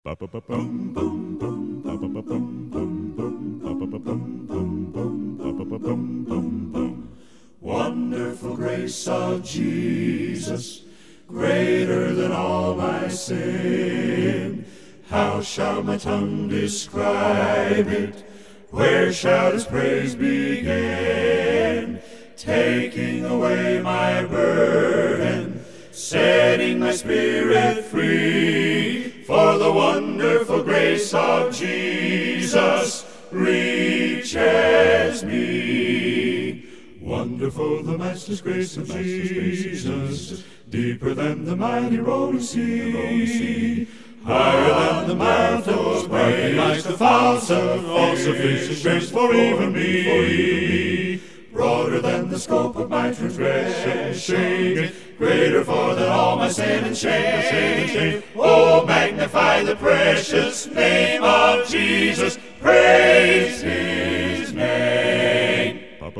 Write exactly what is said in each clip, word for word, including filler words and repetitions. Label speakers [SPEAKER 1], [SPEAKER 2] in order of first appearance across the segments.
[SPEAKER 1] Wonderful grace of Jesus, greater than all my sin. How shall my tongue describe it? Where shall His praise begin? Taking away my burden, setting my spirit free. For the wonderful grace of Jesus reaches me. Wonderful the Master's grace of Jesus, deeper than the mighty rolling sea, higher than the mountains, sparkling like the fountain, all sufficient grace for even me. Broader than the scope of my transgression, greater far than all my sin and shame. Oh, magnify the precious name of Jesus, praise His name.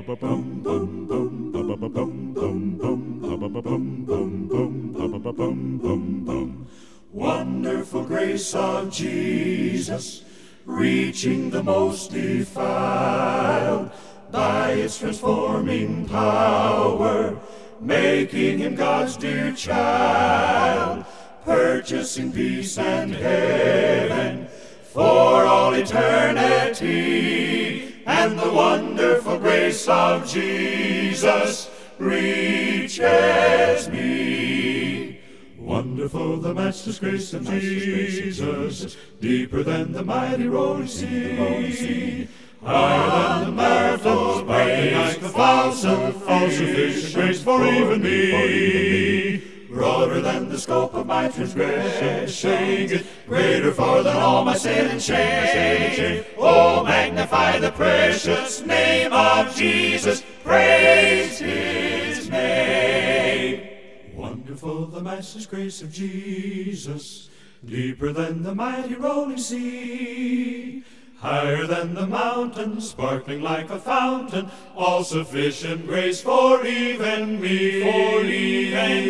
[SPEAKER 1] Wonderful grace of Jesus, reaching the most defiled, by its transforming power, making him God's dear child, purchasing peace and heaven for all eternity. And the wonderful grace of Jesus reaches me. Wonderful the Master's grace of Jesus, deeper than the mighty rolling sea, higher than the mountains, sparkling like the fountain, all sufficient grace for even me. Broader than the scope of my transgression, greater far than all my sin and shame. Oh, magnify the precious name of Jesus, praise His name. Wonderful the Master's grace of Jesus, deeper than the mighty rolling sea, higher than the mountains, sparkling like a fountain, all sufficient grace for even me, for even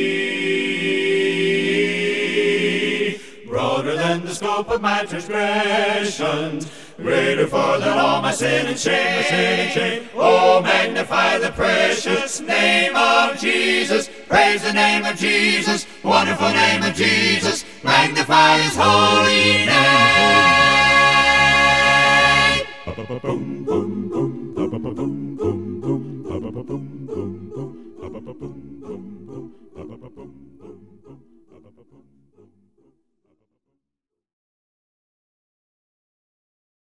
[SPEAKER 1] me. Broader than the scope of my transgressions, greater far than all my sin and shame, sin and shame. Oh, magnify the precious name of Jesus, praise the name of Jesus, wonderful name of Jesus, magnify His holy name. Boom, boom, boom, boom, boom, boom, boom, boom, boom, boom, boom, boom, boom, boom, boom, boom, boom.